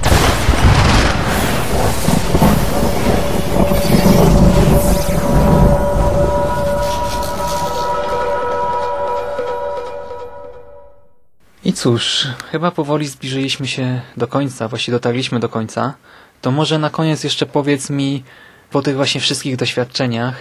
I cóż, chyba powoli zbliżyliśmy się do końca, właściwie dotarliśmy do końca. To może na koniec jeszcze powiedz mi, po tych właśnie wszystkich doświadczeniach,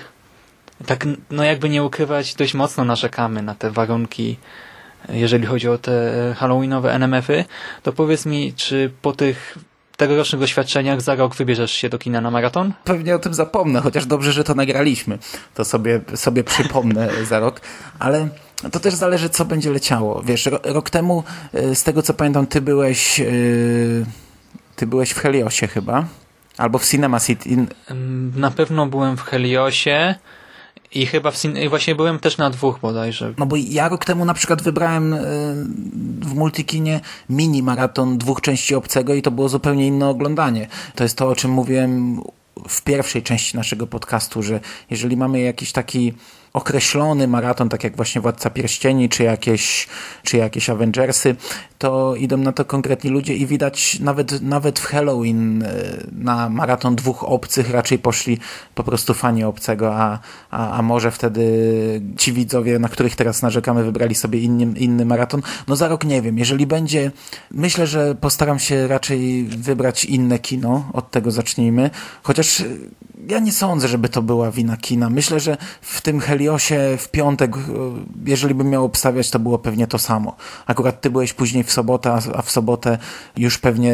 tak no jakby nie ukrywać, dość mocno narzekamy na te warunki, jeżeli chodzi o te halloweenowe N M F-y, to powiedz mi, czy po tych tegorocznych doświadczeniach za rok wybierzesz się do kina na maraton? Pewnie o tym zapomnę, chociaż dobrze, że to nagraliśmy. To sobie, sobie przypomnę za rok, ale to też zależy, co będzie leciało. Wiesz, ro, rok temu, z tego co pamiętam, ty byłeś yy, ty byłeś w Heliosie chyba, albo w Cinema City. Na pewno byłem w Heliosie i chyba w cin- właśnie byłem też na dwóch bodajże. No bo ja rok temu na przykład wybrałem yy, w Multikinie mini maraton dwóch części Obcego i to było zupełnie inne oglądanie. To jest to, o czym mówiłem w pierwszej części naszego podcastu, że jeżeli mamy jakiś taki określony maraton, tak jak właśnie Władca Pierścieni, czy jakieś, czy jakieś Avengersy, to idą na to konkretni ludzie i widać nawet, nawet w Halloween na maraton dwóch obcych raczej poszli po prostu fani Obcego, a, a, a może wtedy ci widzowie, na których teraz narzekamy, wybrali sobie inny, inny maraton. No za rok nie wiem. Jeżeli będzie, myślę, że postaram się raczej wybrać inne kino. Od tego zacznijmy. Chociaż ja nie sądzę, żeby to była wina kina. Myślę, że w tym Heliosie w piątek, jeżeli bym miał obstawiać, to było pewnie to samo. Akurat ty byłeś później w sobotę, a w sobotę już pewnie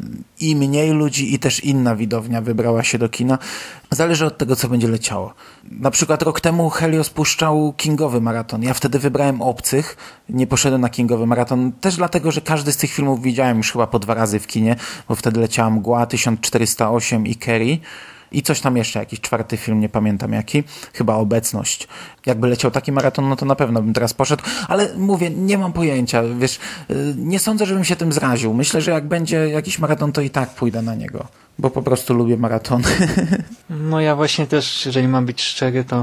i mniej ludzi, i też inna widownia wybrała się do kina. Zależy od tego, co będzie leciało. Na przykład rok temu Helios puszczał kingowy maraton. Ja wtedy wybrałem Obcych, nie poszedłem na kingowy maraton, też dlatego, że każdy z tych filmów widziałem już chyba po dwa razy w kinie, bo wtedy leciała Mgła, tysiąc czterysta osiem i Carrie. I coś tam jeszcze, jakiś czwarty film, nie pamiętam jaki, chyba Obecność. Jakby leciał taki maraton, no to na pewno bym teraz poszedł, ale mówię, nie mam pojęcia, wiesz, nie sądzę, żebym się tym zraził. Myślę, że jak będzie jakiś maraton, to i tak pójdę na niego, bo po prostu lubię maratony. No ja właśnie też, jeżeli mam być szczery, to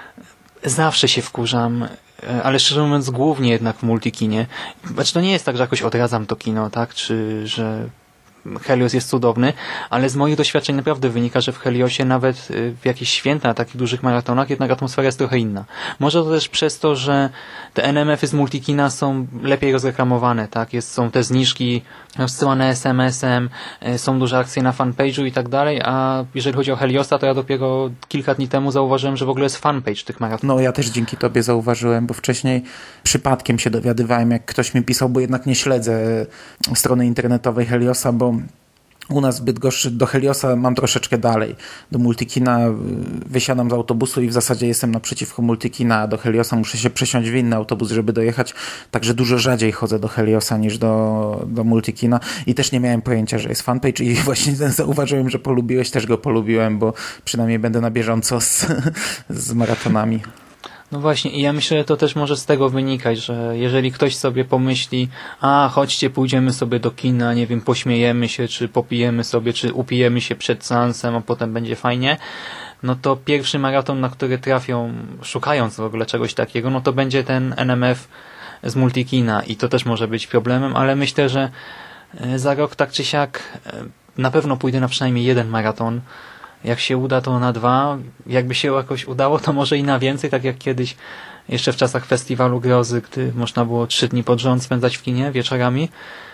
zawsze się wkurzam, ale szczerze mówiąc głównie jednak w Multikinie. Znaczy to nie jest tak, że jakoś odradzam to kino, tak, czy że Helios jest cudowny, ale z moich doświadczeń naprawdę wynika, że w Heliosie nawet w jakieś święta na takich dużych maratonach jednak atmosfera jest trochę inna. Może to też przez to, że te N M F-y z Multikina są lepiej rozreklamowane, tak? Jest, są te zniżki rozsyłane es em esem, są duże akcje na fanpage'u i tak dalej, a jeżeli chodzi o Heliosa, to ja dopiero kilka dni temu zauważyłem, że w ogóle jest fanpage tych maratonów. No ja też dzięki tobie zauważyłem, bo wcześniej przypadkiem się dowiadywałem, jak ktoś mi pisał, bo jednak nie śledzę strony internetowej Heliosa, bo u nas w Bydgoszczy do Heliosa mam troszeczkę dalej. Do Multikina wysiadam z autobusu i w zasadzie jestem naprzeciwko Multikina, a do Heliosa muszę się przesiąść w inny autobus, żeby dojechać. Także dużo rzadziej chodzę do Heliosa niż do, do Multikina i też nie miałem pojęcia, że jest fanpage i właśnie zauważyłem, że polubiłeś, też go polubiłem, bo przynajmniej będę na bieżąco z, z maratonami. No właśnie i ja myślę, że to też może z tego wynikać, że jeżeli ktoś sobie pomyśli, a chodźcie, pójdziemy sobie do kina, nie wiem, pośmiejemy się, czy popijemy sobie, czy upijemy się przed seansem, a potem będzie fajnie, no to pierwszy maraton, na który trafią, szukając w ogóle czegoś takiego, no to będzie ten N M F z Multikina i to też może być problemem, ale myślę, że za rok tak czy siak na pewno pójdę na przynajmniej jeden maraton. Jak się uda, to na dwa. Jakby się jakoś udało, to może i na więcej, tak jak kiedyś, jeszcze w czasach Festiwalu Grozy, gdy można było trzy dni pod rząd spędzać w kinie wieczorami.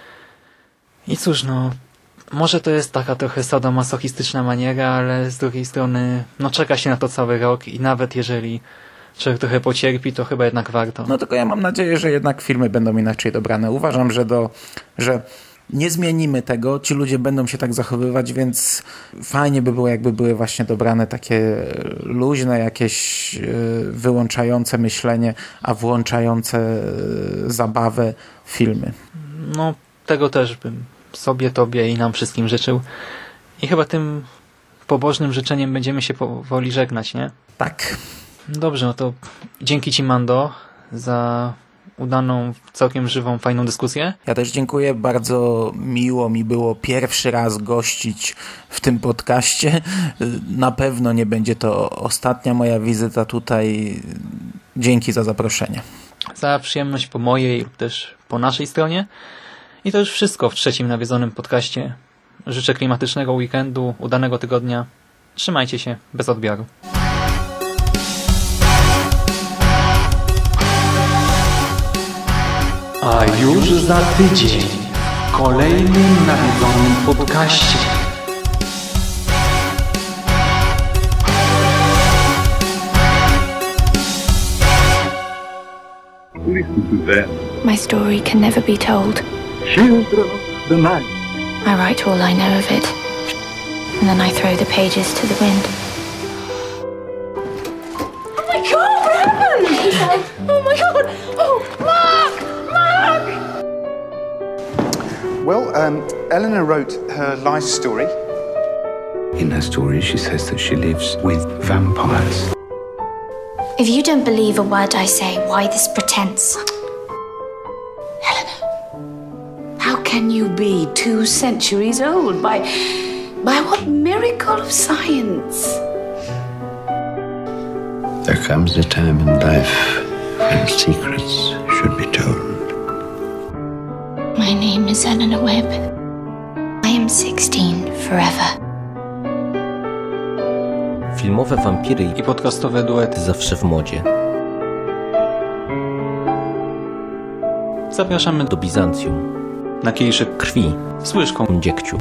I cóż, no, może to jest taka trochę sadomasochistyczna maniera, ale z drugiej strony, no czeka się na to cały rok i nawet jeżeli człowiek trochę pocierpi, to chyba jednak warto. No tylko ja mam nadzieję, że jednak filmy będą inaczej dobrane. Uważam, że do, że nie zmienimy tego, ci ludzie będą się tak zachowywać, więc fajnie by było, jakby były właśnie dobrane takie luźne, jakieś wyłączające myślenie, a włączające zabawę filmy. No, tego też bym sobie, tobie i nam wszystkim życzył. I chyba tym pobożnym życzeniem będziemy się powoli żegnać, nie? Tak. Dobrze, no to dzięki ci, Mando, za udaną, całkiem żywą, fajną dyskusję. Ja też dziękuję, bardzo miło mi było pierwszy raz gościć w tym podcaście. Na pewno nie będzie to ostatnia moja wizyta tutaj. Dzięki za zaproszenie. Za przyjemność po mojej lub też po naszej stronie. I to już wszystko w trzecim nawiedzonym podcaście. Życzę klimatycznego weekendu, udanego tygodnia. Trzymajcie się, bez odbioru. A już za tydzień w kolejnym nawiedzonym podcaście. My story can never be told. Children of the night. I write all I know of it, and then I throw the pages to the wind. Oh my god, what happened? Oh my god! Oh, Mark! Mark! Well, um, Eleanor wrote her life story. In her story, she says that she lives with vampires. If you don't believe a word I say, why this pretense? Eleanor, how can you be two centuries old? By, by what miracle of science? There comes a time in life when secrets should be told. My name is Eleanor Webb. I am sixteen forever. Filmowe wampiry i podcastowe duety zawsze w modzie. Zapraszamy do Bizancjum. Na kieliszek krwi z łyżką dziegciu.